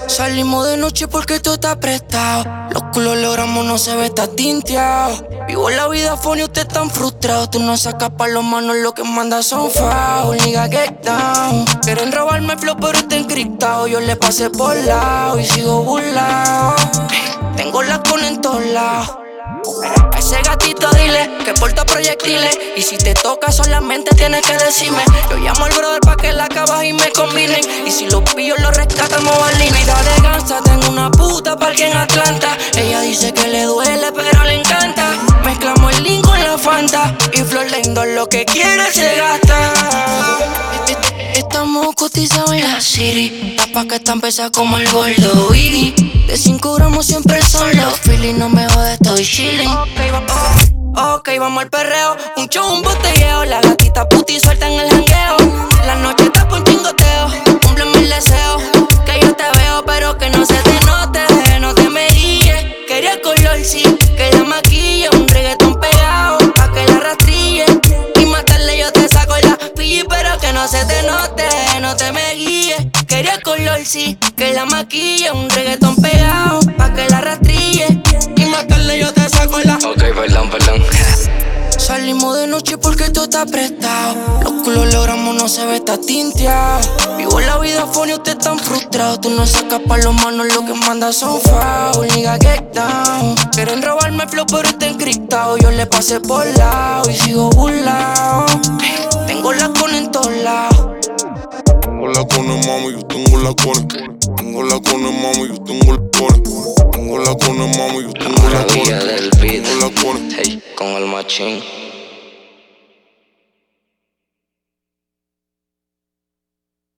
Salimos de noche porque todo está prestado. Los culos logramos, no se ve, está tinteado. Vivo la vida funny, usted tan frustrado. Tú no sacas pa' los manos, lo que mandas son foul. Nigga, get down. Quieren robarme el flow, pero está encriptado. Yo le pasé por lado y sigo burlado. Tengo la con en todos lados. A ese gatito dile que porta proyectiles. Y si te toca solamente tienes que decirme. Yo llamo al brother pa' que la acabas y me combinen. Y si los pillos los rescatamos al vida de gansa. Tengo una puta parque en Atlanta. Ella dice que le duele pero le encanta. Mezclamos el link con la Fanta. Y Flor Lindo lo que quiere se gasta. Estamos cotizados en la city. La paca está empezada como el gordo Iggy. De 5 gramos siempre son los feelings. No me jode, estoy chilling. Ok, vamos al perreo. Un show, un botelleo. La gatita puti suelta en el jangueo. La noche está pa' un chingoteo. Cúmpleme el deseo. Que yo te veo, pero que no se te note. No te me guíes. Quería color, sí. Que la maquille. Un reggaetón pegado. Pa' que la rastrille. Y más tarde yo te saco la pilla. Pero que no se te note. No te me guíes. Quería color, sí. Que la maquille. Un reggaetón pegado. Pa' que la rastrille. Y más tarde yo te saco la. Ok, perdón. Salimos de noche porque todo está prestado. Los culos logramos, no se ve, está tinteado. Vivo la vida funny, usted tan frustrado. Tú no sacas pa' los manos, lo que mandas son foul. Nigga, get down. Quieren robarme el flow, pero está encriptado. Yo le pasé por lado y sigo burlado. Tengo la con en todos lados. Tengo la cone, mami, yo tengo la cone. Tengo la cone, mami, yo tengo la cone. Tengo la cone, mami, yo tengo la cone. Maravilla del beat, tengo la cone. hey, con el machín.